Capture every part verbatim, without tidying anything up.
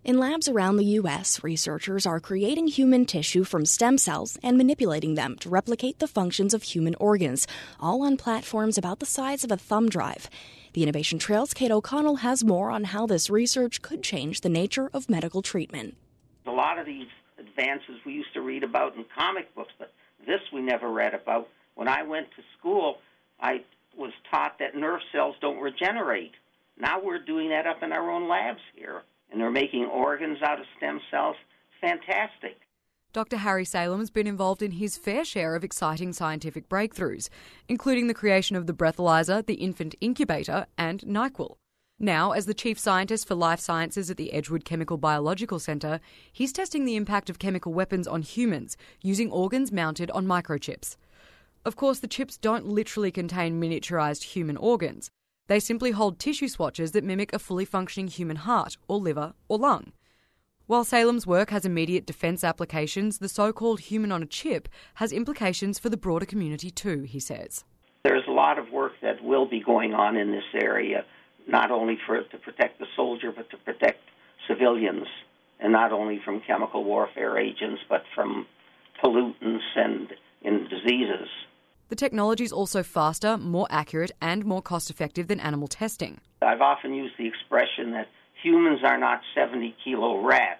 In labs around the U S, researchers are creating human tissue from stem cells and manipulating them to replicate the functions of human organs, all on platforms about the size of a thumb drive. The Innovation Trail's Kate O'Connell has more on how this research could change the nature of medical treatment. A lot of these advances we used to read about in comic books, but this we never read about. When I went to school, I was taught that nerve cells don't regenerate. Now we're doing that up in our own labs here. And they're making organs out of stem cells. Fantastic. Doctor Harry Salem's been involved in his fair share of exciting scientific breakthroughs, including the creation of the breathalyzer, the infant incubator, and NyQuil. Now, as the chief scientist for life sciences at the Edgewood Chemical Biological Centre, he's testing the impact of chemical weapons on humans using organs mounted on microchips. Of course, the chips don't literally contain miniaturised human organs. They simply hold tissue swatches that mimic a fully functioning human heart or liver or lung. While Salem's work has immediate defence applications, the so-called human on a chip has implications for the broader community too, he says. There's a lot of work that will be going on in this area, not only for to protect the soldier, but to protect civilians, and not only from chemical warfare agents, but from pollutants and in diseases. The technology is also faster, more accurate and more cost-effective than animal testing. I've often used the expression that humans are not seventy-kilo rats.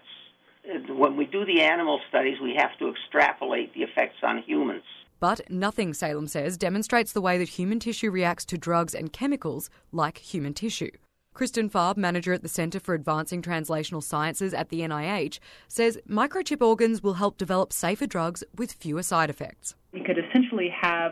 When we do the animal studies, we have to extrapolate the effects on humans. But nothing, Salem says, demonstrates the way that human tissue reacts to drugs and chemicals like human tissue. Kristen Farb, manager at the Centre for Advancing Translational Sciences at the N I H, says microchip organs will help develop safer drugs with fewer side effects. You could essentially have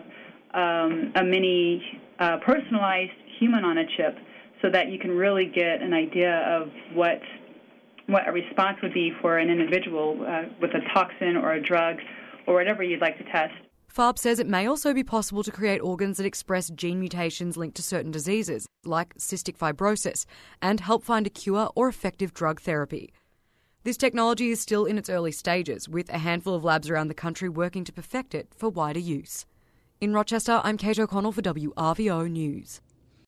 um, a mini uh, personalized human on a chip so that you can really get an idea of what what a response would be for an individual uh, with a toxin or a drug or whatever you'd like to test. Farb says it may also be possible to create organs that express gene mutations linked to certain diseases, like cystic fibrosis, and help find a cure or effective drug therapy. This technology is still in its early stages, with a handful of labs around the country working to perfect it for wider use. In Rochester, I'm Kate O'Connell for W R V O News.